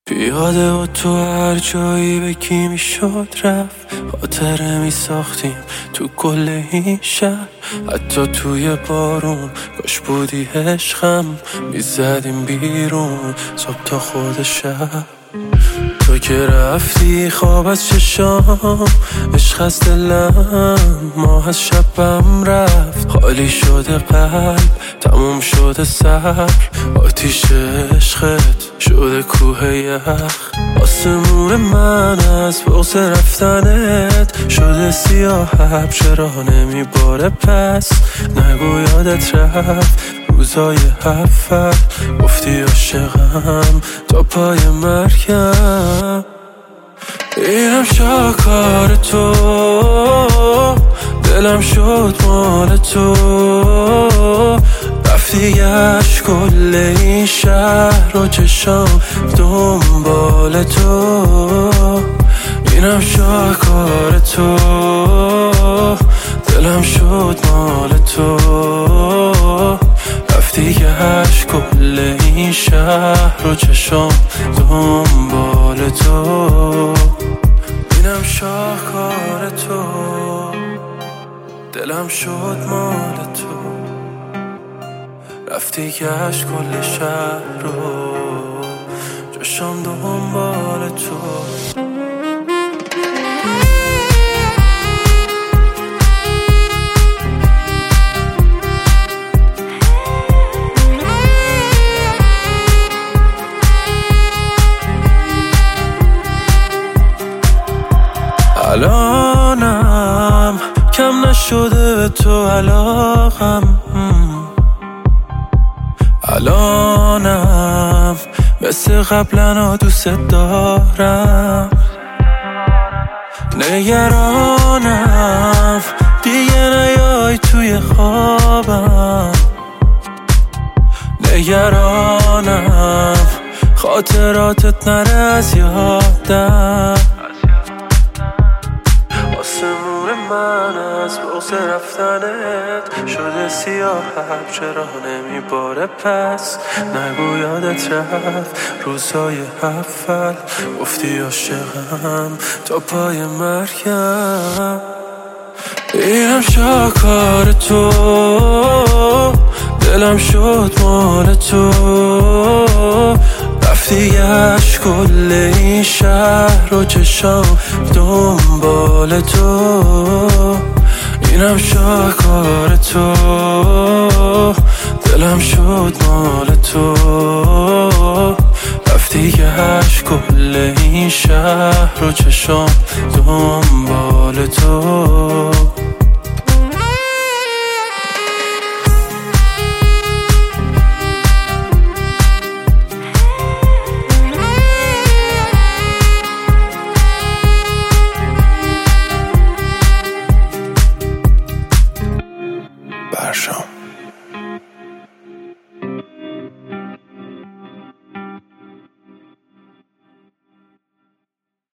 پیاده و تو هر جایی به کی میشد رفت، خاطره میساختیم تو کل این شهر. حتی توی بارون کاش بودی عشقم، میزدیم بیرون صبح تا خود شب. تو که رفتی خواب از چشام، عشق از دلم ماه از شبم رفت. خالی شده قلب، تموم شده سر، آتیش عشقت شده کوه یخ. آسمون من از بغض رفتنت شده سیاه، چرا نمیباره پس؟ نگو یادت رفت روزای اول، گفتی عاشقم تا پای مرگم. اینم شاکار تو، دلم شد مال تو، رفتی گشت کل این شهر و چشام دنبال تو. اینم شاکار تو، دلم شد مال تو، رفتی گشت کل این شهر و چشام دنبال تو. اینم شاهکار تو، دلم شد مال تو، رفتی گشت کل شهر رو چشام دنبال تو. الانم کم نشده به تو علاقم، الانم مثل قبلا دوست دارم. نگرانم دیگه نیای توی خوابم، نگرانم خاطراتت نره از یادم. آسمون من از بغض رفتنت شده سیاه، چرا نمیباره پس؟ نگو یادت رفت روزای اول، گفتی عاشقم تا پای مرگم. اینم شاکار تو، دلم شد مال تو، رفتی گشت کل این شهر و چشام دنبال تو. اینم شاهکار تو، دلم شد مال تو، رفتی گشت کل این شهر و چشام دنبال تو. برشام